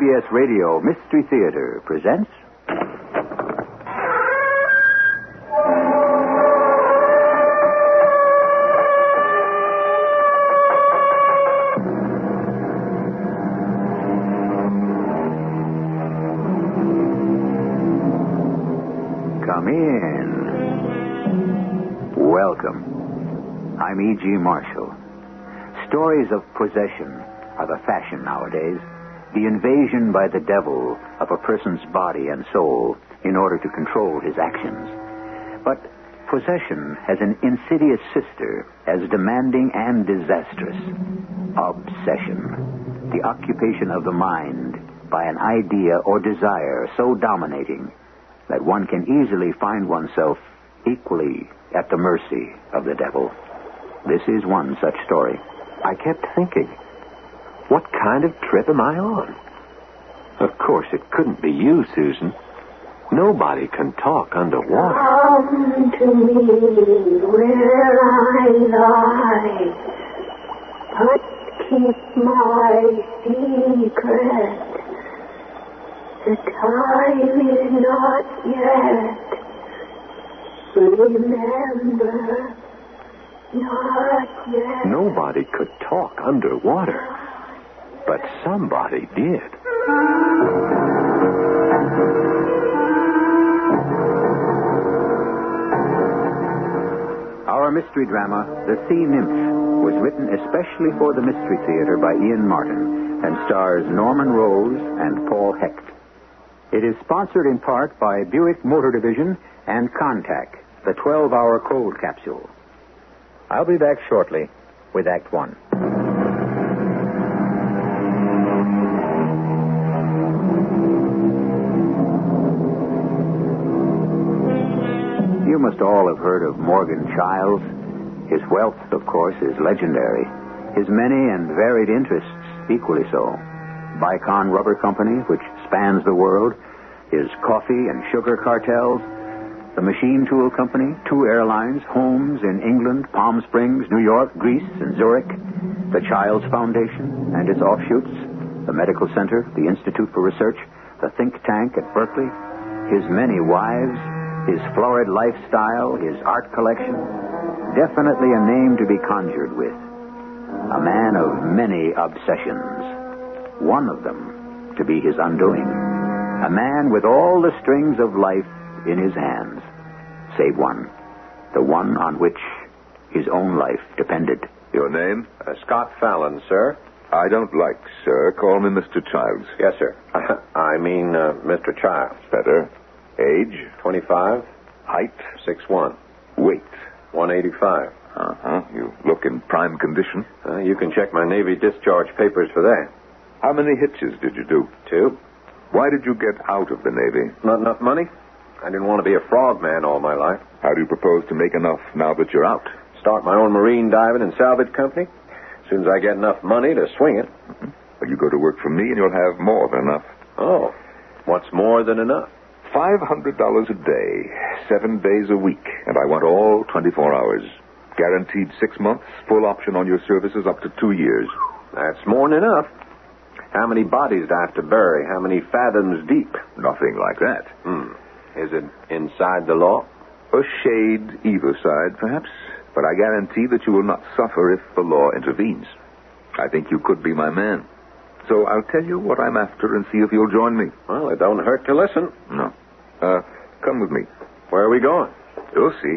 CBS Radio Mystery Theater presents... Come in. Welcome. I'm E.G. Marshall. Stories of possession are the fashion nowadays. The invasion by the devil of a person's body and soul in order to control his actions. But possession has an insidious sister as demanding and disastrous. Obsession. The occupation of the mind by an idea or desire so dominating that one can easily find oneself equally at the mercy of the devil. This is one such story. I kept thinking, what kind of trip am I on? Of course, it couldn't be you, Susan. Nobody can talk underwater. Come to me where I lie, but keep my secret. The time is not yet. Remember, not yet. Nobody could talk underwater, but somebody did. Our mystery drama, The Sea Nymph, was written especially for the Mystery Theater by Ian Martin and stars Norman Rose and Paul Hecht. It is sponsored in part by Buick Motor Division and Contact, the 12-hour cold capsule. I'll be back shortly with Act One. You must all have heard of Morgan Childs. His wealth, of course, is legendary. His many and varied interests, equally so. Bicon Rubber Company, which spans the world, his coffee and sugar cartels, the Machine Tool Company, 2 airlines, homes in England, Palm Springs, New York, Greece, and Zurich, the Childs Foundation and its offshoots, the Medical Center, the Institute for Research, the think tank at Berkeley, his many wives, his florid lifestyle, his art collection. Definitely a name to be conjured with. A man of many obsessions. One of them to be his undoing. A man with all the strings of life in his hands, save one. The one on which his own life depended. Your name? Scott Fallon, sir. I don't like, sir. Call me Mr. Childs. Yes, sir. I mean, Mr. Childs. Better. Age? 25. Height? 6'1". Weight? 185. Uh-huh. You look in prime condition. You can check my Navy discharge papers for that. How many hitches did you do? 2. Why did you get out of the Navy? Not enough money. I didn't want to be a frogman all my life. How do you propose to make enough now that you're out? Start my own marine diving and salvage company. As soon as I get enough money to swing it. Mm-hmm. Well, you go to work for me and you'll have more than enough. Oh, what's more than enough? $500 a day, 7 days a week, and I want all 24 hours. Guaranteed 6 months, full option on your services up to 2 years. That's more than enough. How many bodies do I have to bury? How many fathoms deep? Nothing like that. Is it inside the law? A shade either side, perhaps, but I guarantee that you will not suffer if the law intervenes. I think you could be my man. So I'll tell you what I'm after and see if you'll join me. Well, it don't hurt to listen. No. Come with me. Where are we going? You'll see.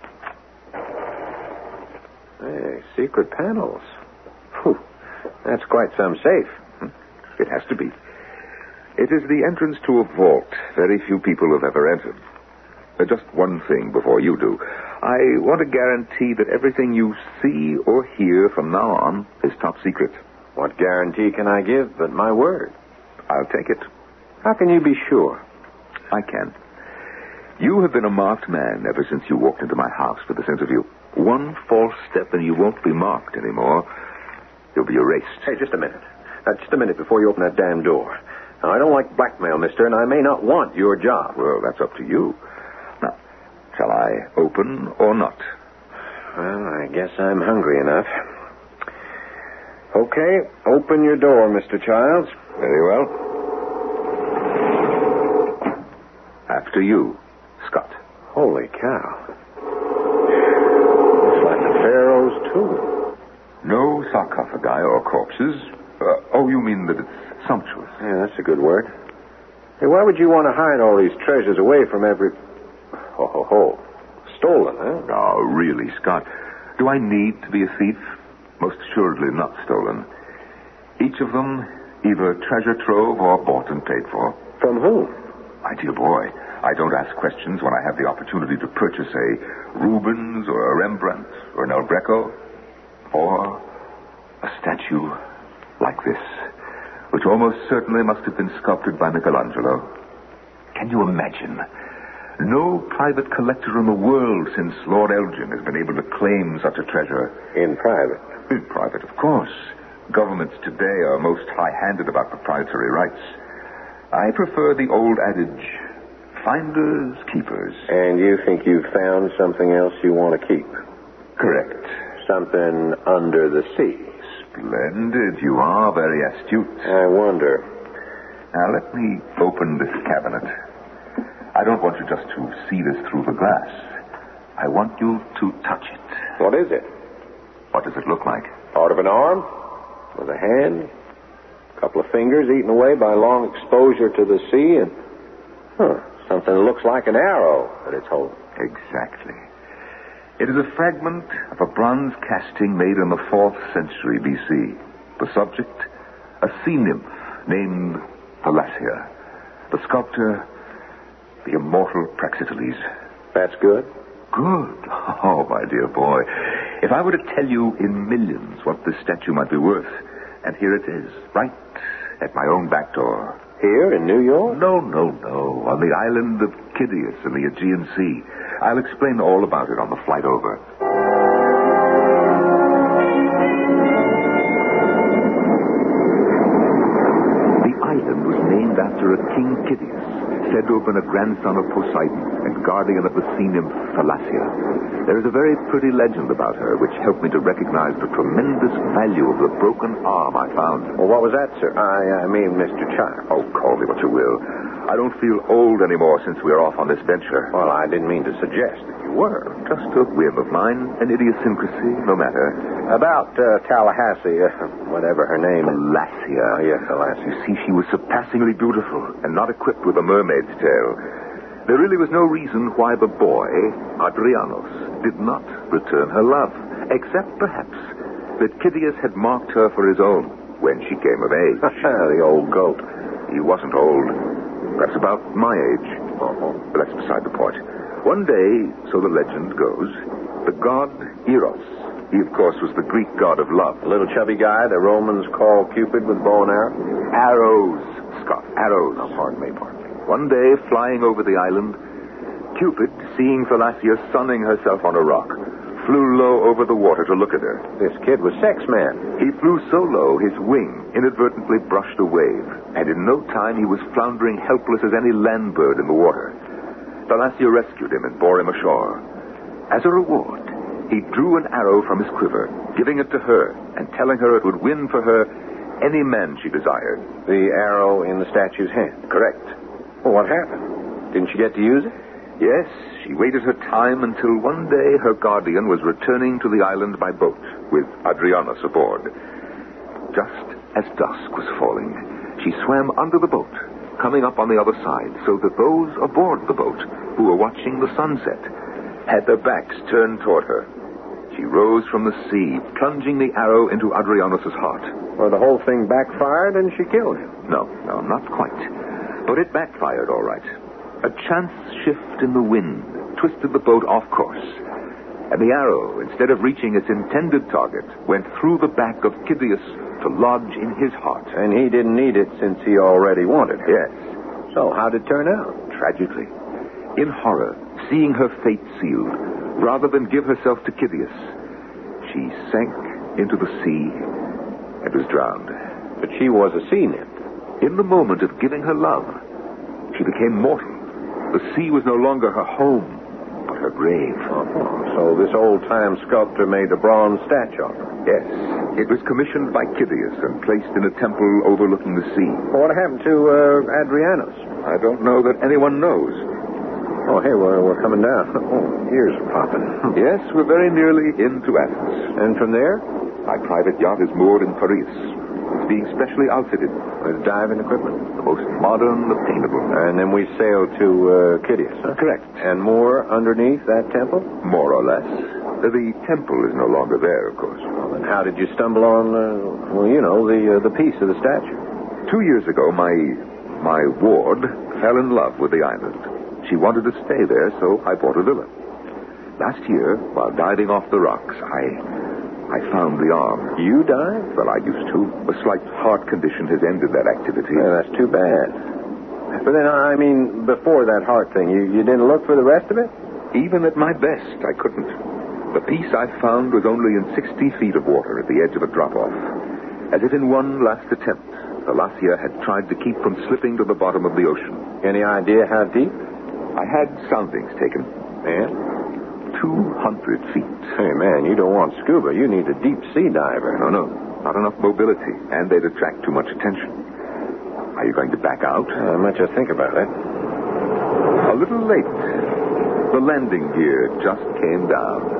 Hey, secret panels. Whew, that's quite some safe. It has to be. It is the entrance to a vault very few people have ever entered. Just one thing before you do. I want to guarantee that everything you see or hear from now on is top secret. What guarantee can I give but my word? I'll take it. How can you be sure? I can. You have been a marked man ever since you walked into my house for this interview. One false step and you won't be marked anymore. You'll be erased. Hey, just a minute. Just a minute before you open that damn door. Now, I don't like blackmail, mister, and I may not want your job. Well, that's up to you. Now, shall I open or not? Well, I guess I'm hungry enough. Okay, open your door, Mr. Childs. Very well. after you, Scott. Holy cow. It's like the Pharaoh's tomb. No sarcophagi or corpses. You mean that it's sumptuous? Yeah, that's a good word. Hey, why would you want to hide all these treasures away from every... Stolen, huh? Oh, really, Scott? Do I need to be a thief? Most assuredly not stolen. Each of them either treasure trove or bought and paid for. From whom? My dear boy, I don't ask questions when I have the opportunity to purchase a Rubens or a Rembrandt or an El Greco or a statue like this, which almost certainly must have been sculpted by Michelangelo. Can you imagine? No private collector in the world since Lord Elgin has been able to claim such a treasure. In private? In private, of course. Governments today are most high-handed about proprietary rights. I prefer the old adage, finders, keepers. And you think you've found something else you want to keep? Correct. Something under the sea? Splendid. You are very astute. I wonder. Now, let me open this cabinet. I don't want you just to see this through the glass. I want you to touch it. What is it? What does it look like? Part of an arm? With a hand? A couple of fingers eaten away by long exposure to the sea and... something that looks like an arrow that it's holding. Exactly. It is a fragment of a bronze casting made in the 4th century B.C. The subject, a sea nymph named Thalassia. The sculptor, the immortal Praxiteles. That's good? Good. Oh, my dear boy. If I were to tell you in millions what this statue might be worth, and here it is, right at my own back door. Here in New York? No. On the island of Kidius in the Aegean Sea. I'll explain all about it on the flight over. The island was named after a King Kidius, said to have been a grandson of Poseidon and guardian of the sea nymph Thalassia. There is a very pretty legend about her, which helped me to recognize the tremendous value of the broken arm I found. Well, what was that, sir? I mean, Mr. Child. Oh, call me what you will. I don't feel old anymore since we are off on this venture. Well, I didn't mean to suggest that you were. Just a whim of mine, an idiosyncrasy, no matter. About Tallahassee, whatever her name is. Thalassia. Oh, yes, Thalassia. You see, she was surpassingly beautiful and not equipped with a mermaid's tail. There really was no reason why the boy, Adrianos, did not return her love, except perhaps that Kidius had marked her for his own when she came of age. The old goat. He wasn't old. Perhaps about my age. But that's beside the point. One day, so the legend goes, the god Eros, he of course was the Greek god of love. The little chubby guy the Romans call Cupid with bow and arrow? Arrows, Scott, arrows. Oh, pardon me. One day, flying over the island, Cupid, seeing Thalassia sunning herself on a rock, flew low over the water to look at her. This kid was sex man. He flew so low, his wing inadvertently brushed a wave, and in no time he was floundering helpless as any land bird in the water. Thalassia rescued him and bore him ashore. As a reward, he drew an arrow from his quiver, giving it to her and telling her it would win for her any man she desired. The arrow in the statue's hand? Correct. Well, what happened? Didn't she get to use it? Yes, she waited her time until one day her guardian was returning to the island by boat with Adrianos aboard. Just as dusk was falling, she swam under the boat, coming up on the other side so that those aboard the boat who were watching the sunset had their backs turned toward her. She rose from the sea, plunging the arrow into Adrianos' heart. Well, the whole thing backfired and she killed him. No, not quite. But it backfired all right. A chance shift in the wind twisted the boat off course. And the arrow, instead of reaching its intended target, went through the back of Kidius to lodge in his heart. And he didn't need it since he already wanted her. Yes. So how'd it turn out? Tragically. In horror, seeing her fate sealed, rather than give herself to Kidius, she sank into the sea and was drowned. But she was a sea nymph. In the moment of giving her love, she became mortal. The sea was no longer her home, but her grave. So this old-time sculptor made a bronze statue of her? Yes. It was commissioned by Kidius and placed in a temple overlooking the sea. What happened to Adrianos? I don't know that anyone knows. Oh, hey, we're coming down. Oh, ears are popping. Yes, we're very nearly into Athens. And from there? My private yacht is moored in Piraeus. It's being specially outfitted. With diving equipment. The most modern obtainable. And then we sail to Kidius, huh? Correct. And more underneath that temple? More or less. The temple is no longer there, of course. Well, then how did you stumble on, the piece of the statue? 2 years ago, my ward fell in love with the island. She wanted to stay there, so I bought a villa. Last year, while diving off the rocks, I found the arm. You dived? Well, I used to. A slight heart condition has ended that activity. Yeah, that's too bad. But then, before that heart thing, you didn't look for the rest of it? Even at my best, I couldn't. The piece I found was only in 60 feet of water at the edge of a drop-off. As if in one last attempt, the Lassia had tried to keep from slipping to the bottom of the ocean. Any idea how deep? I had soundings taken. And? 200 feet. Hey, man, you don't want scuba. You need a deep sea diver. No. Not enough mobility, and they'd attract too much attention. Are you going to back out? Much I think about it. A little late. The landing gear just came down.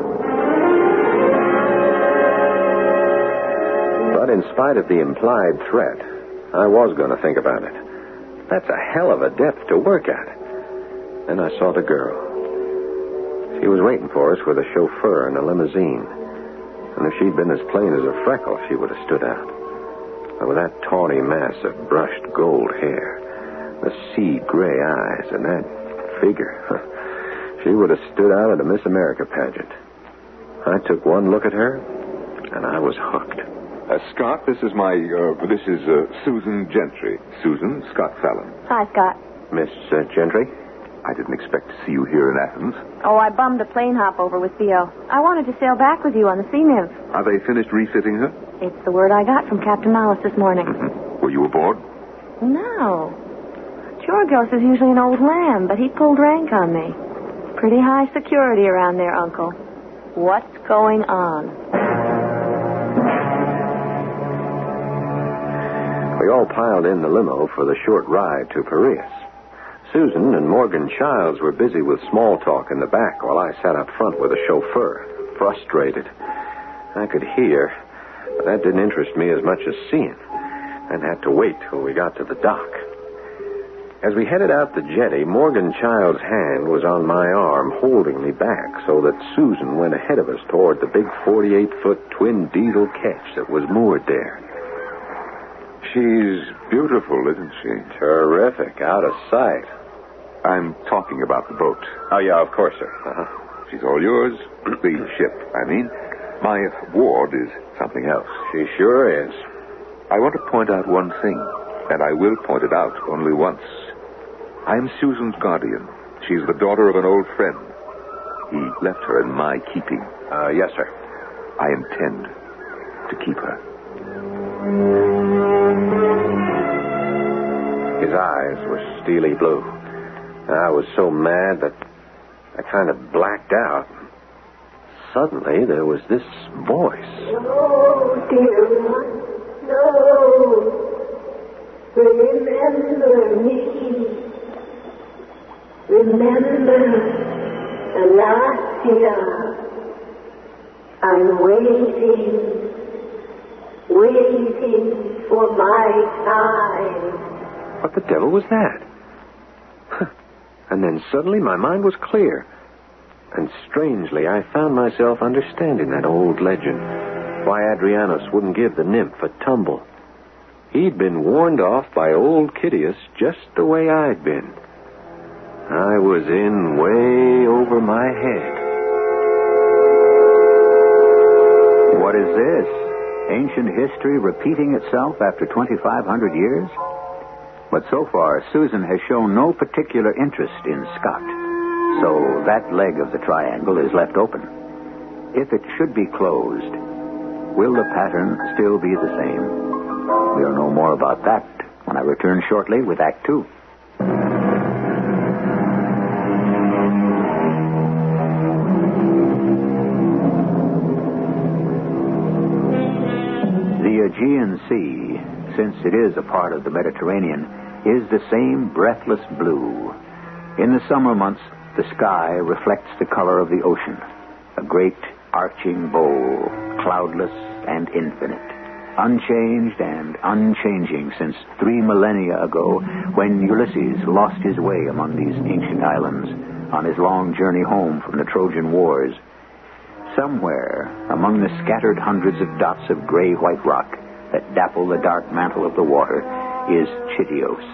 But in spite of the implied threat, I was going to think about it. That's a hell of a depth to work at. Then I saw the girl. She was waiting for us with a chauffeur in a limousine. And if she'd been as plain as a freckle, she would have stood out. But with that tawny mass of brushed gold hair, the sea gray eyes, and that figure, she would have stood out at a Miss America pageant. I took one look at her, and I was hooked. Scott, this is Susan Gentry. Susan, Scott Fallon. Hi, Scott. Miss Gentry? I didn't expect to see you here in Athens. Oh, I bummed a plane hop over with Theo. I wanted to sail back with you on the Sea Nymph. Are they finished refitting her? It's the word I got from Captain Nollis this morning. Mm-hmm. Were you aboard? No. Georgios is usually an old lamb, but he pulled rank on me. Pretty high security around there, Uncle. What's going on? We all piled in the limo for the short ride to Piraeus. Susan and Morgan Childs were busy with small talk in the back while I sat up front with a chauffeur, frustrated. I could hear, but that didn't interest me as much as seeing, and had to wait till we got to the dock. As we headed out the jetty, Morgan Childs' hand was on my arm, holding me back so that Susan went ahead of us toward the big 48-foot twin diesel ketch that was moored there. She's beautiful, isn't she? Terrific, out of sight. I'm talking about the boat. Oh, yeah, of course, sir. She's all yours. The ship, I mean. My ward is something else. She sure is. I want to point out one thing, and I will point it out only once. I am Susan's guardian. She's the daughter of an old friend. He left her in my keeping. Yes, sir. I intend to keep her. His eyes were steely blue. I was so mad that I kind of blacked out. Suddenly, there was this voice. No, dear one, no. Remember me. Remember Anastasia. I'm waiting for my time. What the devil was that? And then suddenly my mind was clear. And strangely, I found myself understanding that old legend. Why Adrianus wouldn't give the nymph a tumble. He'd been warned off by old Kidius just the way I'd been. I was in way over my head. What is this? Ancient history repeating itself after 2,500 years? But so far, Susan has shown no particular interest in Scott. So that leg of the triangle is left open. If it should be closed, will the pattern still be the same? We'll know more about that when I return shortly with Act 2. The Aegean Sea, since it is a part of the Mediterranean, is the same breathless blue. In the summer months, The sky reflects the color of the ocean, a great arching bowl, cloudless and infinite, unchanged and unchanging since 3 millennia ago, when Ulysses lost his way among these ancient islands on his long journey home from the Trojan Wars. Somewhere among the scattered hundreds of dots of gray-white rock that dapple the dark mantle of the water is Chitios.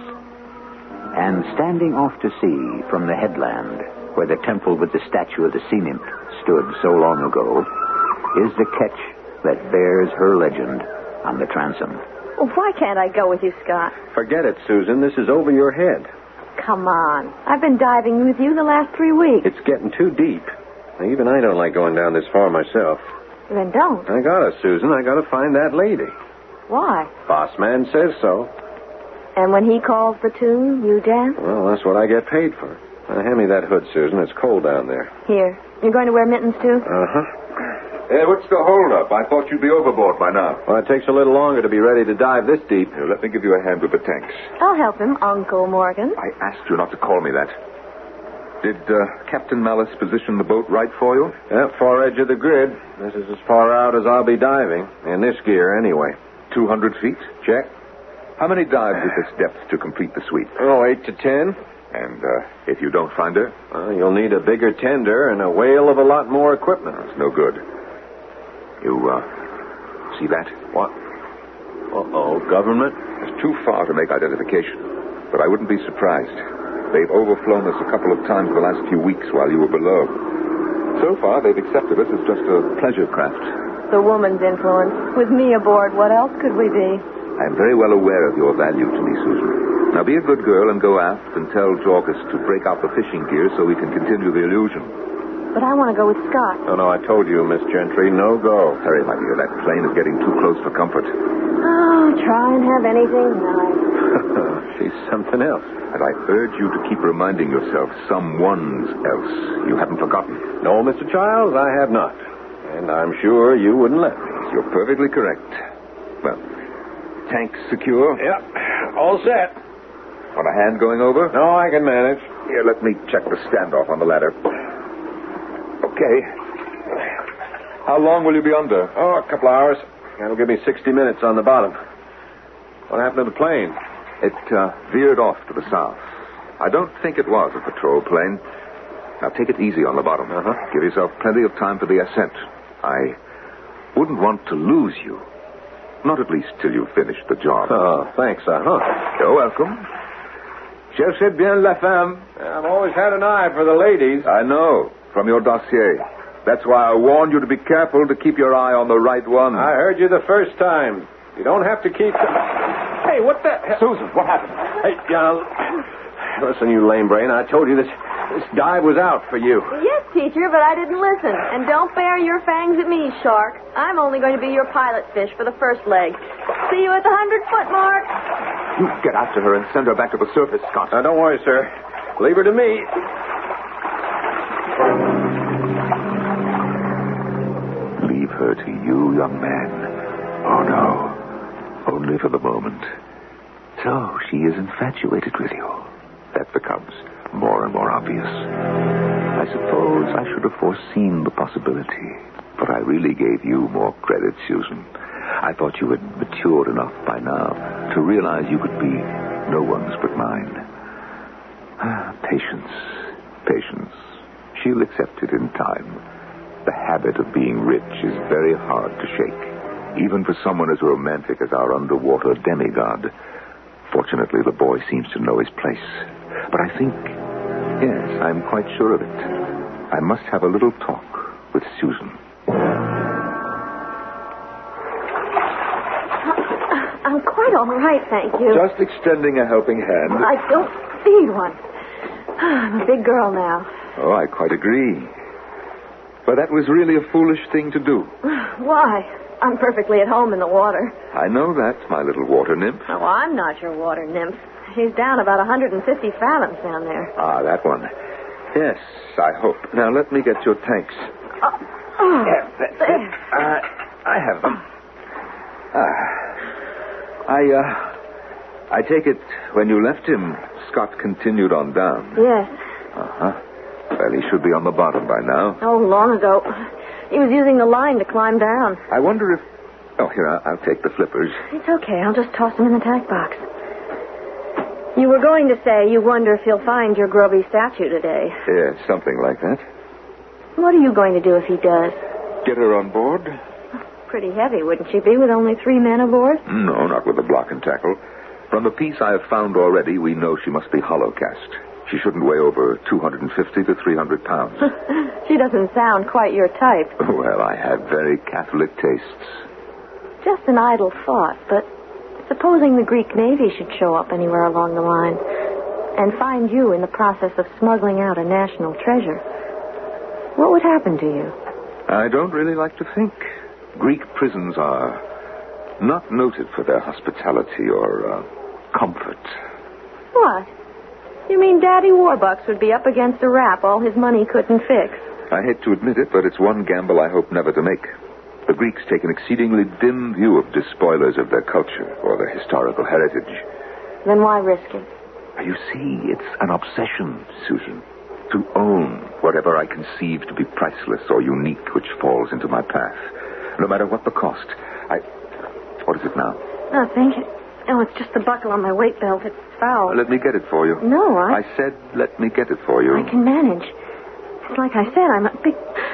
And standing off to sea from the headland, where the temple with the statue of the sea nymph stood so long ago, is the ketch that bears her legend on the transom. Well, why can't I go with you, Scott? Forget it, Susan. This is over your head. Come on. I've been diving with you the last 3 weeks. It's getting too deep. Even I don't like going down this far myself. Then don't. I gotta, Susan. I gotta find that lady. Why? Boss man says so. And when he calls the tune, you dance? Well, that's what I get paid for. Now, hand me that hood, Susan. It's cold down there. Here. You're going to wear mittens, too? Uh-huh. Hey, what's the holdup? I thought you'd be overboard by now. Well, it takes a little longer to be ready to dive this deep. Here, let me give you a hand with the tanks. I'll help him, Uncle Morgan. I asked you not to call me that. Did Captain Malice position the boat right for you? Yeah, far edge of the grid. This is as far out as I'll be diving. In this gear, anyway. 200 feet? Check. How many dives at this depth to complete the sweep? Oh, 8 to 10. And if you don't find her? Well, you'll need a bigger tender and a whale of a lot more equipment. That's no good. You, see that? What? Uh-oh, government? It's too far to make identification, but I wouldn't be surprised. They've overflown us a couple of times the last few weeks while you were below. So far, they've accepted us as just a pleasure craft. The woman's influence. With me aboard, what else could we be? I'm very well aware of your value to me, Susan. Now, be a good girl and go aft and tell Dorcas to break out the fishing gear so we can continue the illusion. But I want to go with Scott. Oh, no, I told you, Miss Gentry, no go. Harry, my dear, that plane is getting too close for comfort. Oh, try and have anything nice. She's something else. And I urge you to keep reminding yourself someone's else. You haven't forgotten. No, Mr. Childs, I have not. And I'm sure you wouldn't let me. You're perfectly correct. Well, tanks secure? Yep, all set. Want a hand going over? No, I can manage. Here, let me check the standoff on the ladder. Okay. How long will you be under? Oh, a couple hours. That'll give me 60 minutes on the bottom. What happened to the plane? It veered off to the south. I don't think it was a patrol plane. Now, take it easy on the bottom. Give yourself plenty of time for the ascent. I wouldn't want to lose you. Not at least till you've finished the job. Oh, thanks, You're welcome. Cherchez bien la femme. I've always had an eye for the ladies. I know, from your dossier. That's why I warned you to be careful to keep your eye on the right one. I heard you the first time. You don't have to keep... Hey, what the... Susan, what happened? Hey, listen, you lame brain. I told you this dive was out for you. Yes, teacher, but I didn't listen. And don't bare your fangs at me, shark. I'm only going to be your pilot fish for the first leg. See you at the 100-foot mark. You get after her and send her back to the surface, Scott. Now, don't worry, sir. Leave her to me. Leave her to you, young man. Oh, no. Only for the moment. So, she is infatuated with you. That becomes more and more obvious. I suppose I should have foreseen the possibility, but I really gave you more credit, Susan. I thought you had matured enough by now to realize you could be no one's but mine. Patience. Patience. She'll accept it in time. The habit of being rich is very hard to shake, even for someone as romantic as our underwater demigod. Fortunately, the boy seems to know his place. But I think, yes, I'm quite sure of it. I must have a little talk with Susan. I'm quite all right, thank you. Just extending a helping hand. I don't need one. I'm a big girl now. Oh, I quite agree. But that was really a foolish thing to do. Why? I'm perfectly at home in the water. I know that, my little water nymph. Oh, I'm not your water nymph. She's down about 150 fathoms down there. Ah, that one. Yes, I hope. Now, let me get your tanks. There. I have them. I take it when you left him, Scott continued on down. Yes. Uh-huh. Well, he should be on the bottom by now. Oh, long ago. He was using the line to climb down. I wonder if... Oh, here, I'll take the flippers. It's okay. I'll just toss them in the tack box. You were going to say you wonder if he'll find your grubby statue today. Yeah, something like that. What are you going to do if he does? Get her on board? Pretty heavy, wouldn't she be, with only 3 men aboard? No, not with the block and tackle. From the piece I have found already, we know she must be hollow cast. She shouldn't weigh over 250 to 300 pounds. She doesn't sound quite your type. Well, I have very Catholic tastes. Just an idle thought, but supposing the Greek Navy should show up anywhere along the line and find you in the process of smuggling out a national treasure, what would happen to you? I don't really like to think. Greek prisons are not noted for their hospitality or comfort. What? You mean Daddy Warbucks would be up against a rap all his money couldn't fix? I hate to admit it, but it's one gamble I hope never to make. The Greeks take an exceedingly dim view of despoilers of their culture or their historical heritage. Then why risk it? You see, it's an obsession, Susan. To own whatever I conceive to be priceless or unique which falls into my path. No matter what the cost. What is it now? Nothing. Oh, it's just the buckle on my weight belt. It's foul. Let me get it for you. No, I said, let me get it for you. I can manage. It's like I said, I'm a big...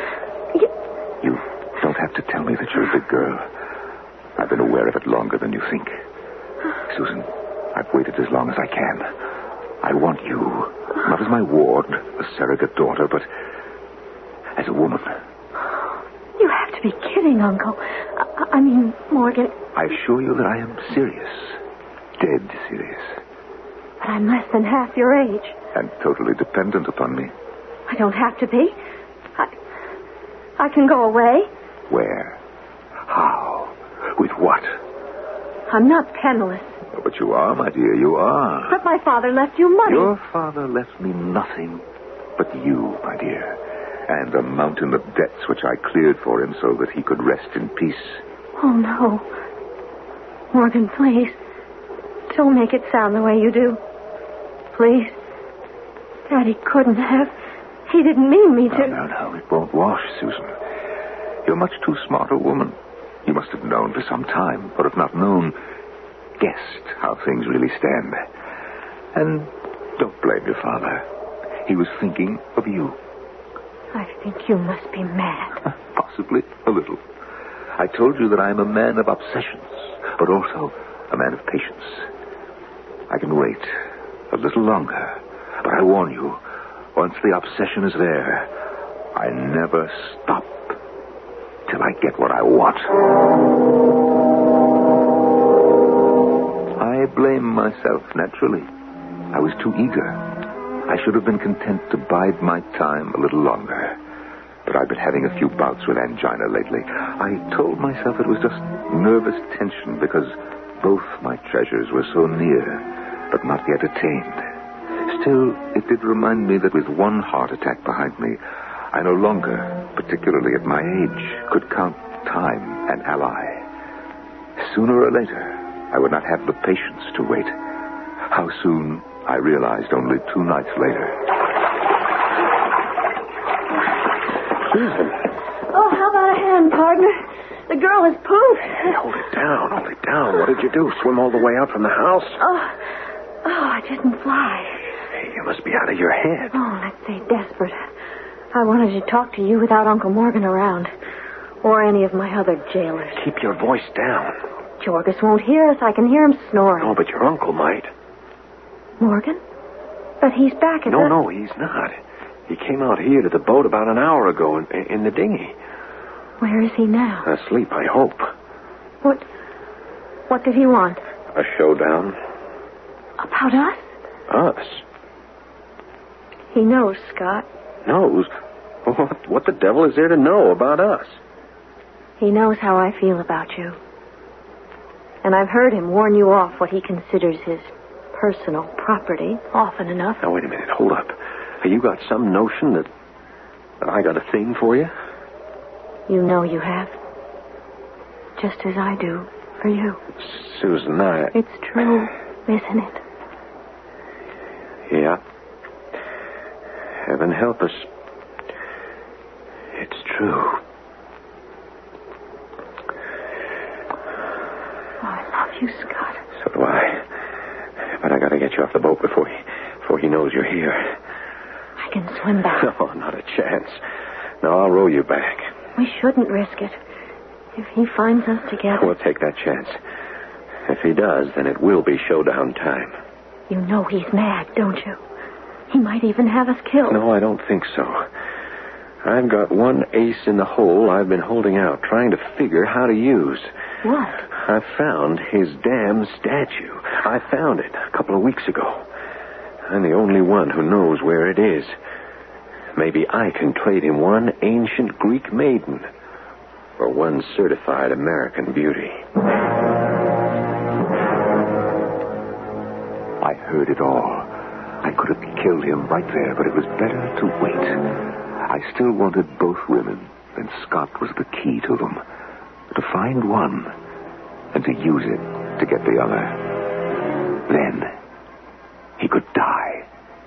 You don't have to tell me that you're a big girl. I've been aware of it longer than you think. Susan, I've waited as long as I can. I want you, not as my ward, a surrogate daughter, but as a woman. You have to be kidding, Uncle. I mean, Morgan. I assure you that I am serious. Dead serious. But I'm less than half your age. And totally dependent upon me. I don't have to be. I can go away. Where? How? With what? I'm not penniless. Oh, but you are, my dear, you are. But my father left you money. Your father left me nothing but you, my dear. And a mountain of debts which I cleared for him so that he could rest in peace. Oh, no. Morgan, please. Don't make it sound the way you do. Please. Daddy couldn't have. He didn't mean me to... No. It won't wash, Susan. You're much too smart a woman. You must have known for some time, or if not known, guessed how things really stand. And don't blame your father. He was thinking of you. I think you must be mad. Possibly a little. I told you that I am a man of obsessions, but also a man of patience. I can wait a little longer, but I warn you, once the obsession is there, I never stop till I get what I want. I blame myself, naturally. I was too eager. I should have been content to bide my time a little longer. But I've been having a few bouts with angina lately. I told myself it was just nervous tension because both my treasures were so near, but not yet attained. Still, it did remind me that with one heart attack behind me, I no longer, particularly at my age, could count time an ally. Sooner or later, I would not have the patience to wait. How soon, I realized only 2 nights later. Susan. Oh, how about a hand, partner? The girl is pooped. Hey, hold it down. What did you do? Swim all the way out from the house? Oh, I didn't fly. Hey, you must be out of your head. Oh, let's say desperate. I wanted to talk to you without Uncle Morgan around. Or any of my other jailers. Keep your voice down. Jorgus won't hear us. I can hear him snoring. No, but your uncle might. Morgan? But he's back at the... No, he's not. He came out here to the boat about an hour ago in the dinghy. Where is he now? Asleep, I hope. What did he want? A showdown. About us? Us? He knows, Scott. Knows? What the devil is there to know about us? He knows how I feel about you. And I've heard him warn you off what he considers his personal property often enough. Now, wait a minute. Hold up. You got some notion that I got a thing for you? You know you have. Just as I do for you. Susan, It's true, isn't it? Yeah. Heaven help us. It's true. Oh, I love you, Scott. So do I. But I gotta get you off the boat before he knows you're here. I can swim back. No, not a chance. No, I'll row you back. We shouldn't risk it. If he finds us together... We'll take that chance. If he does, then it will be showdown time. You know he's mad, don't you? He might even have us killed. No, I don't think so. I've got one ace in the hole I've been holding out, trying to figure how to use. What? I found his damn statue. I found it a couple of weeks ago. I'm the only one who knows where it is. Maybe I can trade him one ancient Greek maiden for one certified American beauty. I heard it all. I could have killed him right there, but it was better to wait. I still wanted both women, and Scott was the key to them. To find one, and to use it to get the other. Then, he could die.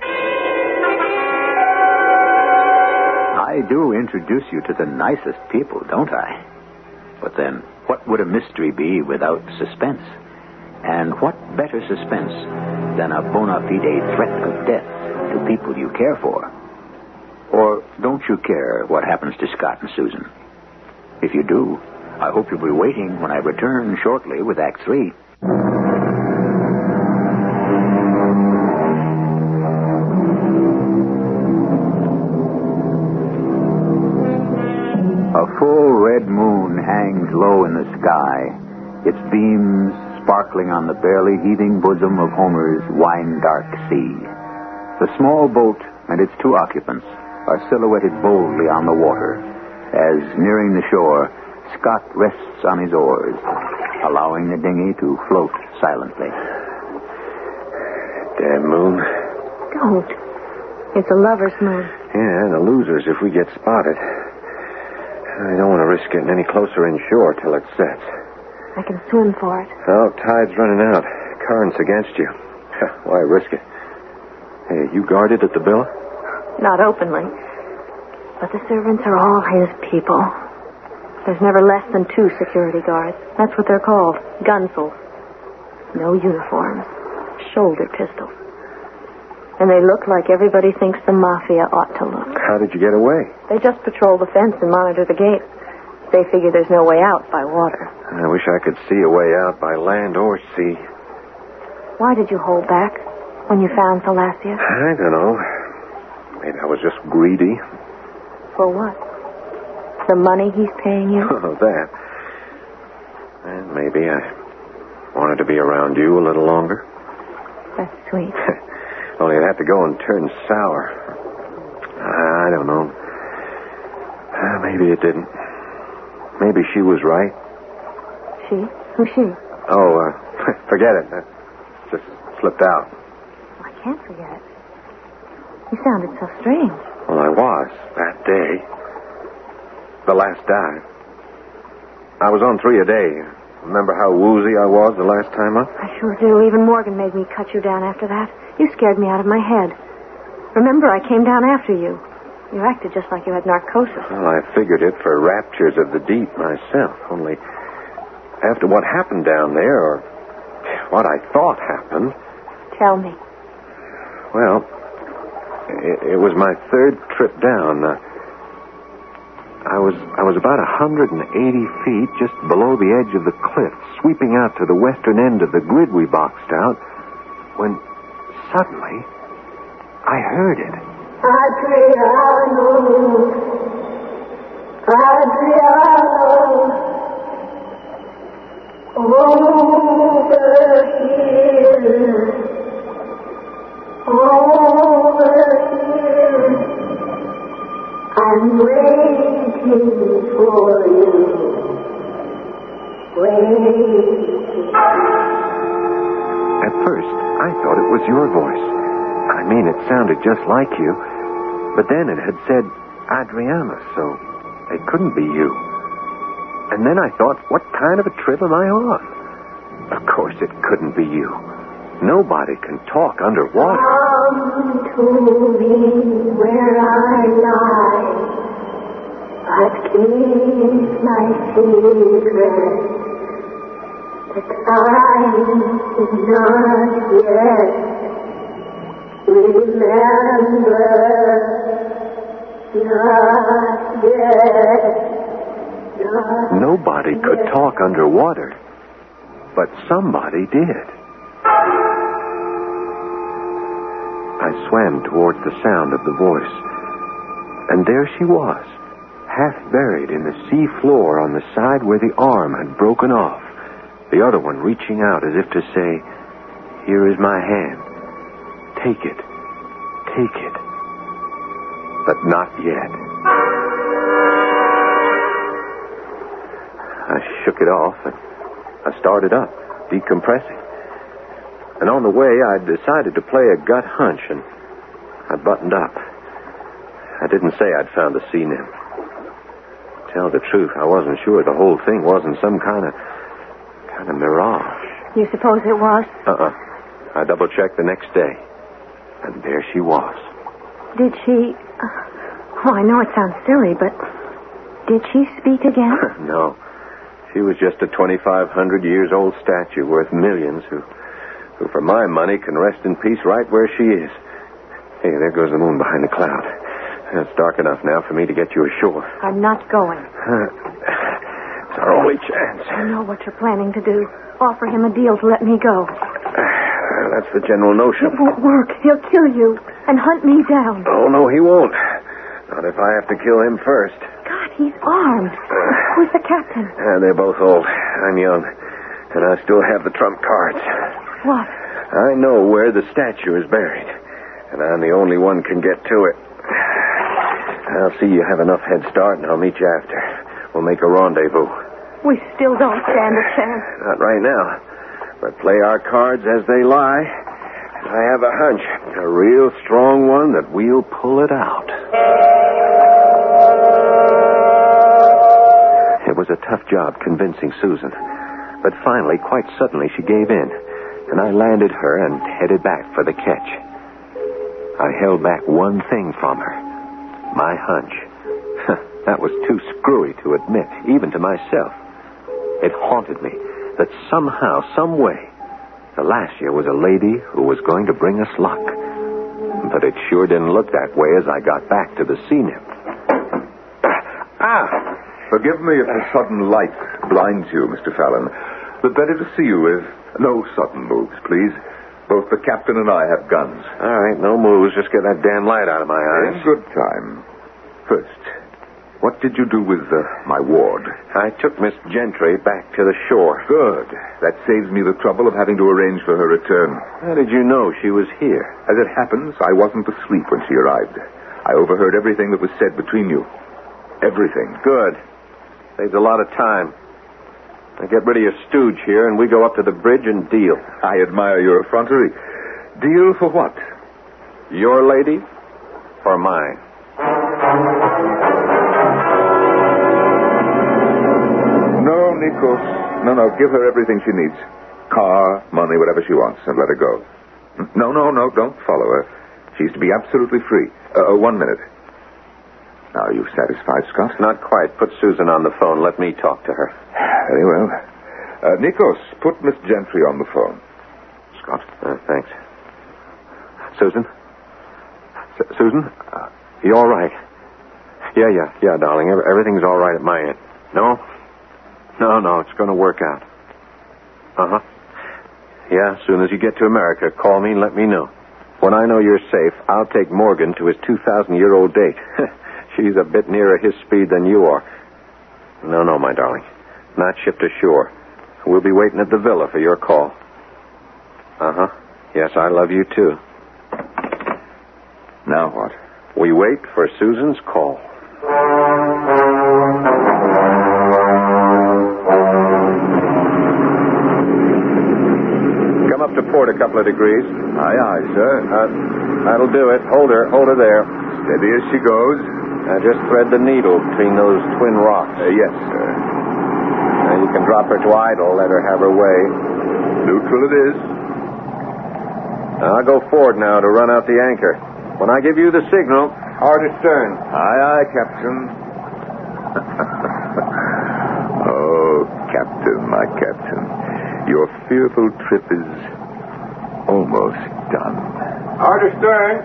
I do introduce you to the nicest people, don't I? But then, what would a mystery be without suspense? And what better suspense than a bona fide threat of death to people you care for? Or don't you care what happens to Scott and Susan? If you do, I hope you'll be waiting when I return shortly with Act 3. A full red moon hangs low in the sky, its beams sparkling on the barely heaving bosom of Homer's wine-dark sea. The small boat and its two occupants are silhouetted boldly on the water as, nearing the shore, Scott rests on his oars, allowing the dinghy to float silently. Damn moon. Don't. It's a lover's moon. Yeah, the losers if we get spotted. I don't want to risk getting any closer inshore till it sets. I can swim for it. Oh, tide's running out. Current's against you. Why risk it? Hey, you guarded at the Villa? Not openly. But the servants are all his people. There's never less than 2 security guards. That's what they're called. Gunsels. No uniforms. Shoulder pistols. And they look like everybody thinks the mafia ought to look. How did you get away? They just patrol the fence and monitor the gate. They figure there's no way out by water. I wish I could see a way out by land or sea. Why did you hold back when you found Thalassia? I don't know. Maybe I was just greedy. For what? The money he's paying you? Oh, that. And maybe I wanted to be around you a little longer. That's sweet. Only I'd have to go and turn sour. I don't know. Maybe it didn't. Maybe she was right. She? Who's she? Oh, forget it. That just slipped out. I can't forget it. You sounded so strange. Well, I was, that day. The last dive. I was on 3 a day. Remember how woozy I was the last time up? I sure do. Even Morgan made me cut you down after that. You scared me out of my head. Remember, I came down after you. You acted just like you had narcosis. Well, I figured it for raptures of the deep myself. Only after what happened down there, or what I thought happened... Tell me. Well, it was my 3rd trip down. I was about 180 feet just below the edge of the cliff, sweeping out to the western end of the grid we boxed out, when suddenly I heard it. Adriano, over here, I'm waiting for you, waiting. At first, I thought it was your voice. I mean, it sounded just like you. But then it had said Adriana, so it couldn't be you. And then I thought, what kind of a trip am I on? Of course it couldn't be you. Nobody can talk underwater. Come to me where is my secret. The time is not yet. Remember, not yet. Nobody could talk underwater, but somebody did. I swam towards the sound of the voice, and there she was, half buried in the sea floor on the side where the arm had broken off, the other one reaching out as if to say, "Here is my hand. Take it. Take it." But not yet. I shook it off and I started up, decompressing. And on the way, I decided to play a gut hunch, and I buttoned up. I didn't say I'd found the sea nymph. To tell the truth, I wasn't sure the whole thing wasn't some kind of mirage. You suppose it was? I double-checked the next day, and there she was. Did she... Oh, I know it sounds silly, but did she speak again? No. She was just a 2,500 years old statue worth millions who, for my money, can rest in peace right where she is. Hey, there goes the moon behind the cloud. It's dark enough now for me to get you ashore. I'm not going. It's our only chance. I know what you're planning to do. Offer him a deal to let me go. That's the general notion. It won't work. He'll kill you and hunt me down. Oh, no, he won't. Not if I have to kill him first. God, he's armed. Who's the captain? They're both old. I'm young. And I still have the trump cards. What? I know where the statue is buried. And I'm the only one can get to it. I'll see you have enough head start, and I'll meet you after. We'll make a rendezvous. We still don't stand a chance. Not right now. But play our cards as they lie. I have a hunch. A real strong one that we'll pull it out. It was a tough job convincing Susan. But finally, quite suddenly, she gave in. And I landed her and headed back for the catch. I held back one thing from her. My hunch. That was too screwy to admit, even to myself. It haunted me that somehow, some way, the Lassia was a lady who was going to bring us luck. But it sure didn't look that way as I got back to the sea nymph. Forgive me if the sudden light blinds you, Mr. Fallon. But better to see you with no sudden moves, please. Both the captain and I have guns. All right, no moves. Just get that damn light out of my eyes. In good time. First, what did you do with my ward? I took Miss Gentry back to the shore. Good. That saves me the trouble of having to arrange for her return. How did you know she was here? As it happens, I wasn't asleep when she arrived. I overheard everything that was said between you. Everything. Good. Saves a lot of time. Now get rid of your stooge here, and we go up to the bridge and deal. I admire your effrontery. Deal for what? Your lady or mine? No, Nikos. No. Give her everything she needs. Car, money, whatever she wants, and let her go. No. Don't follow her. She's to be absolutely free. 1 minute. Now, are you satisfied, Scott? Not quite. Put Susan on the phone. Let me talk to her. Very well. Nikos, put Miss Gentry on the phone. Scott? Thanks. Susan? Susan? You all right? Yeah, darling. Everything's all right at my end. No, it's going to work out. Uh-huh. Yeah, as soon as you get to America, call me and let me know. When I know you're safe, I'll take Morgan to his 2,000-year-old date. She's a bit nearer his speed than you are. No, my darling. Not shipped ashore. We'll be waiting at the villa for your call. Uh-huh. Yes, I love you, too. Now what? We wait for Susan's call. Come up to port a couple of degrees. Aye, sir. That'll do it. Hold her there. Steady as she goes. Now just thread the needle between those twin rocks. Yes, sir. Now you can drop her to idle, let her have her way. Neutral it is. I'll go forward now to run out the anchor. When I give you the signal, hard astern. Aye, Captain. Oh, Captain, my Captain. Your fearful trip is almost done. Hard astern.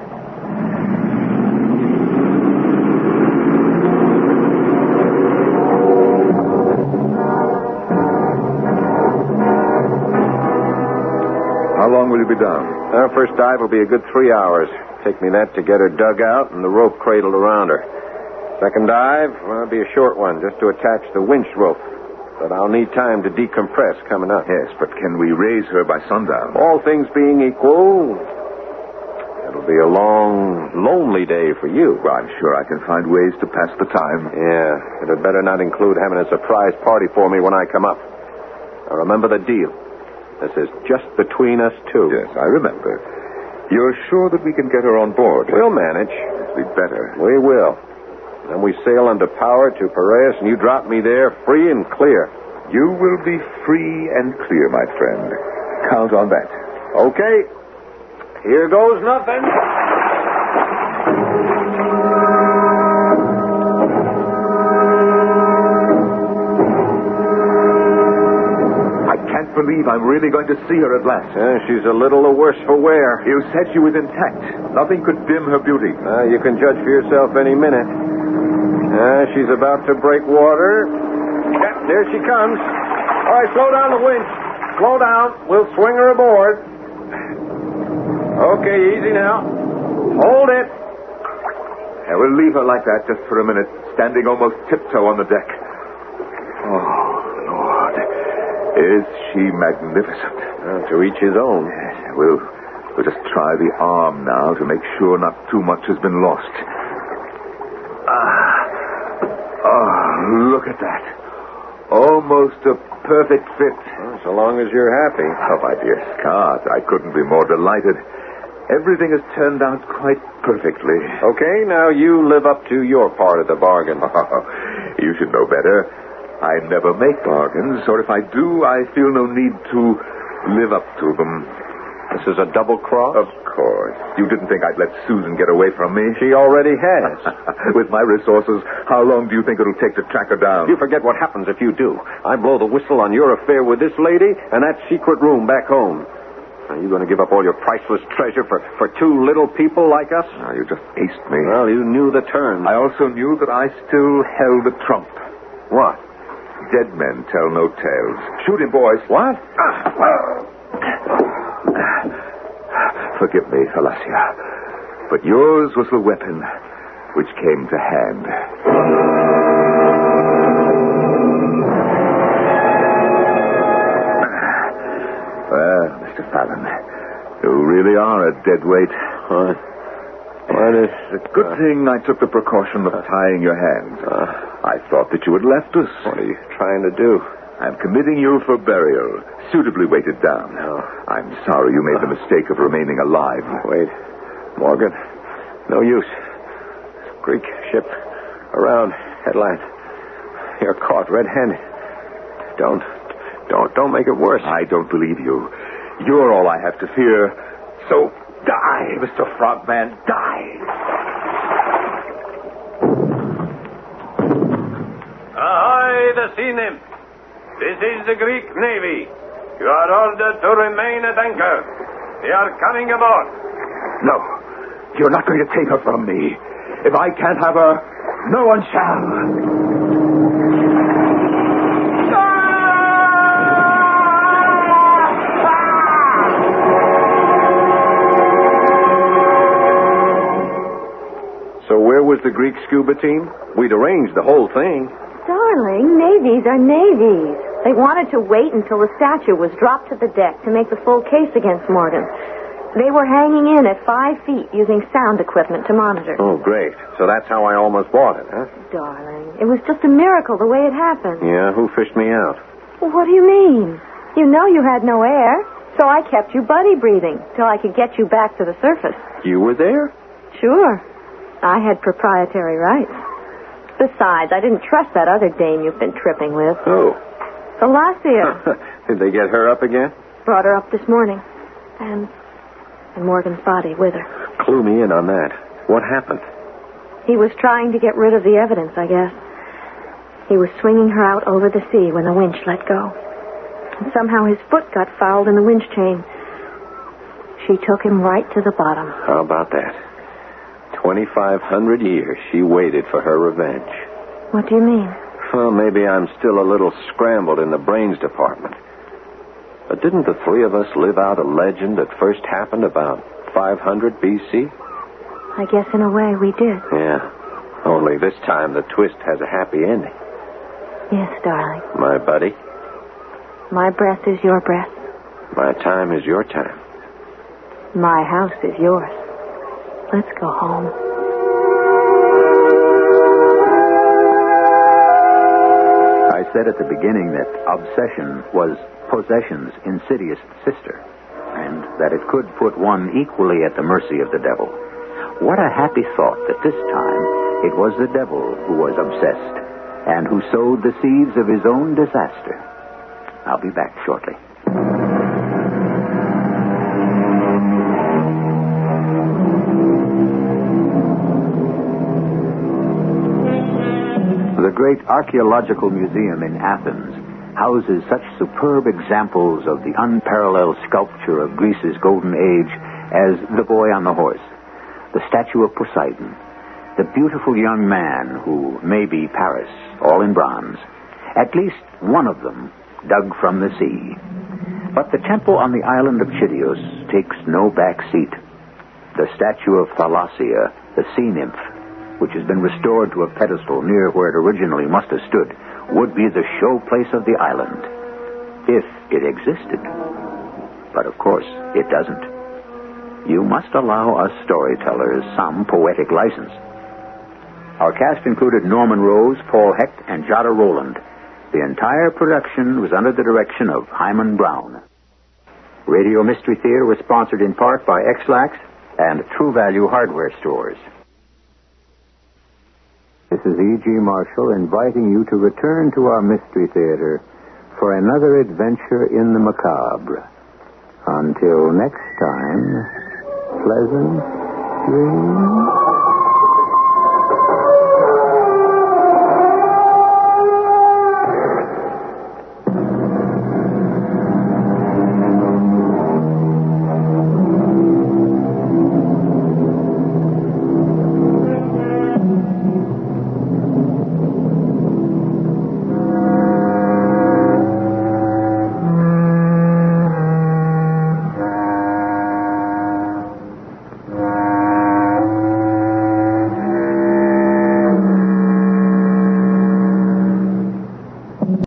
How long will you be down? Our first dive will be a good 3 hours. Take me that to get her dug out and the rope cradled around her. Second dive, well, it'll be a short one, just to attach the winch rope. But I'll need time to decompress coming up. Yes, but can we raise her by sundown? All things being equal, it'll be a long, lonely day for you. Well, I'm sure I can find ways to pass the time. Yeah, it had better not include having a surprise party for me when I come up. Now, remember the deal. This is just between us two. Yes, I remember. You're sure that we can get her on board? We'll manage. We'd better. We will. Then we sail under power to Piraeus, and you drop me there free and clear. You will be free and clear, my friend. Count on that. Okay. Here goes nothing. I can't believe I'm really going to see her at last. She's a little the worse for wear. You said she was intact. Nothing could dim her beauty. You can judge for yourself any minute. She's about to break water. Yeah, there she comes. All right, slow down the winch. Slow down. We'll swing her aboard. Okay, easy now. Hold it. I will leave her like that just for a minute, standing almost tiptoe on the deck. Oh, Lord. Is she magnificent? To each his own. Yes, we'll just try the arm now to make sure not too much has been lost. Oh, look at that. Almost a perfect fit. Well, so long as you're happy. Oh, my dear Scott, I couldn't be more delighted. Everything has turned out quite perfectly. Okay, now you live up to your part of the bargain. You should know better. I never make bargains, or if I do, I feel no need to live up to them. This is a double cross? Of course. You didn't think I'd let Susan get away from me? She already has. With my resources, how long do you think it'll take to track her down? You forget what happens if you do. I blow the whistle on your affair with this lady and that secret room back home. Are you going to give up all your priceless treasure for two little people like us? Oh, you just aced me. Well, you knew the terms. I also knew that I still held the trump. What? Dead men tell no tales. Shoot him, boys. What? Forgive me, Falacia, but yours was the weapon which came to hand. Well, Mr. Fallon, you really are a dead weight. What is it? Good thing I took the precaution of tying your hands. I thought that you had left us. What are you trying to do? I'm committing you for burial, suitably weighted down. No. I'm sorry you made the mistake of remaining alive. Wait. Morgan, no use. Greek ship around headline. You're caught red-handed. Don't make it worse. I don't believe you. You're all I have to fear. So die, Mr. Frogman, die. Ahoy, the sea nymph. This is the Greek Navy. You are ordered to remain at anchor. They are coming aboard. No, you're not going to take her from me. If I can't have her, no one shall. So where was the Greek scuba team? We'd arranged the whole thing. Darling, navies are navies. They wanted to wait until the statue was dropped to the deck to make the full case against Morgan. They were hanging in at 5 feet using sound equipment to monitor. Oh, great. So that's how I almost bought it, huh? Darling, it was just a miracle the way it happened. Yeah, who fished me out? Well, what do you mean? You know you had no air, so I kept you buddy breathing till I could get you back to the surface. You were there? Sure. I had proprietary rights. Besides, I didn't trust that other dame you've been tripping with. Who? Falacia. Did they get her up again? Brought her up this morning. And Morgan's body with her. Clue me in on that. What happened? He was trying to get rid of the evidence, I guess. He was swinging her out over the sea when the winch let go. And somehow his foot got fouled in the winch chain. She took him right to the bottom. How about that? 2,500 years she waited for her revenge. What do you mean? Well, maybe I'm still a little scrambled in the brains department. But didn't the three of us live out a legend that first happened about 500 B.C.? I guess in a way we did. Yeah. Only this time the twist has a happy ending. Yes, darling. My buddy. My breath is your breath. My time is your time. My house is yours. Let's go home. I said at the beginning that obsession was possession's insidious sister, and that it could put one equally at the mercy of the devil. What a happy thought that this time it was the devil who was obsessed and who sowed the seeds of his own disaster. I'll be back shortly. The great archaeological museum in Athens houses such superb examples of the unparalleled sculpture of Greece's golden age as the boy on the horse, the statue of Poseidon, the beautiful young man who may be Paris, all in bronze, at least one of them dug from the sea. But the temple on the island of Chidios takes no back seat. The statue of Thalassia, the sea nymph, which has been restored to a pedestal near where it originally must have stood, would be the showplace of the island, if it existed. But of course, it doesn't. You must allow us storytellers some poetic license. Our cast included Norman Rose, Paul Hecht, and Jada Rowland. The entire production was under the direction of Hyman Brown. Radio Mystery Theater was sponsored in part by X-Lax and True Value Hardware Stores. This is E.G. Marshall inviting you to return to our Mystery Theater for another adventure in the macabre. Until next time, pleasant dreams.